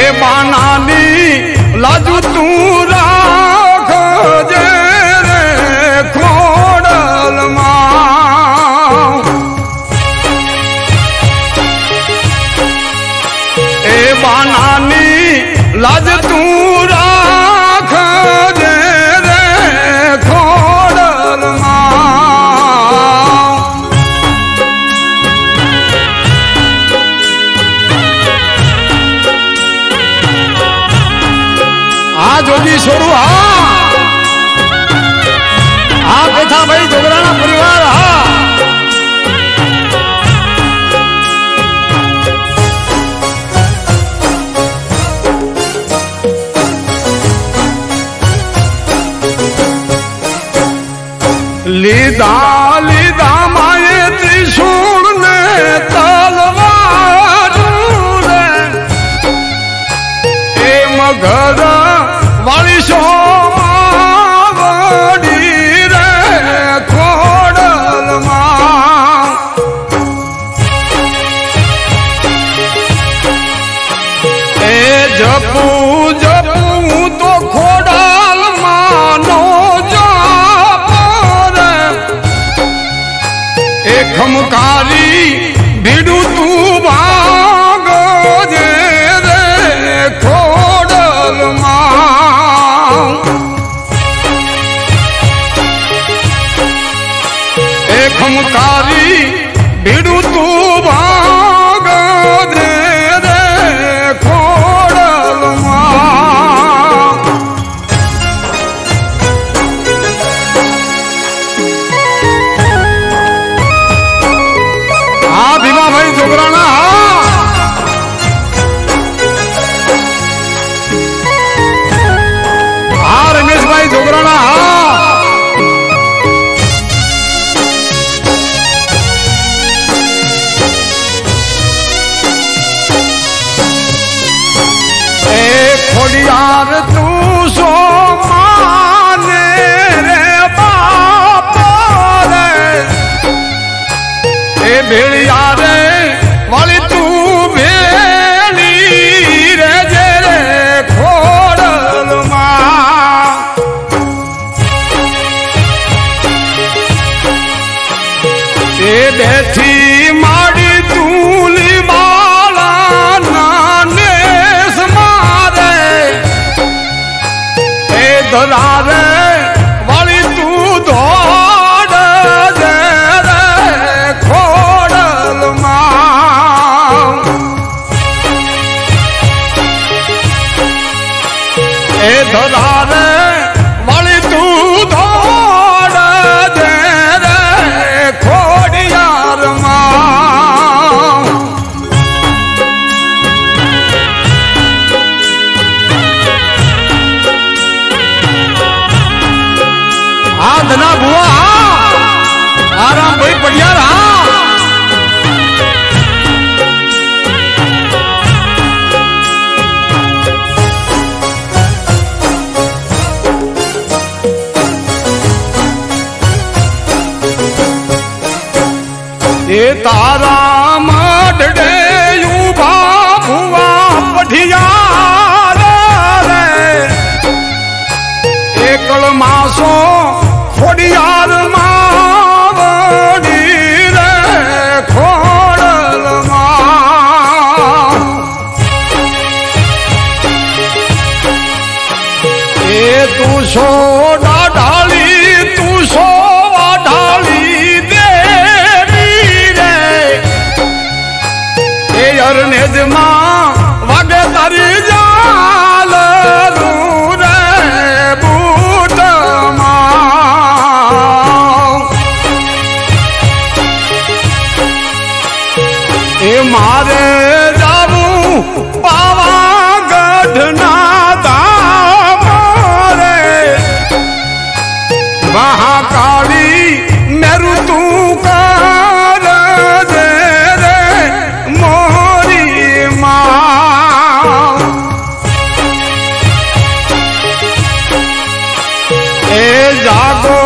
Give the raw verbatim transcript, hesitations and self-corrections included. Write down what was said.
बानानी लाजू तू राखजे रे खोडल मां ए बानानी लाज तू राखजे रे खोडल मां आ जोगी छोरू हाँ हाँ बेठा भाई जोगराना परिवार हाँ लीधा लीधा माये त्रिशूल ने तलवार रे ए मगर वाली सोमावड़ी रे खोडल मां ए जपू जपू तो खोडल मानो खमकारी भिड़ू तू भाग जे रे खोडल मां ए खमकारी भिड़ू तू भाग जे रे खोडल मां भाई जोगराना हाँ रमेश भाई जोगराना हाँ ए खोडियार तू सो माने रे बाप रे ए भेड़िया रे वाली तू भेली रे जे रे खोडल मां ए बैठी माड़ी तूली बाला नानेस मारे ए दलारे वाली तू दौड़ जे रे खोडल मां ए दलारे वाली तू दौड़ जे रे खोडियार मां हाँ धना बुआ आराम भाई बढ़िया रहा ये तारा मडे यू भुआ पढ़िया रे एकल मासो खोडियार मावड़ी रे खोडल मां ए तू सो डाली तू सो डाली नेजमा वागे तारी जाल रे बूट मां ए मारे जाबू पावा गढ़ना दाम रे वहाँ काली मेरू तू कर दे रे मोरी मां ए जागो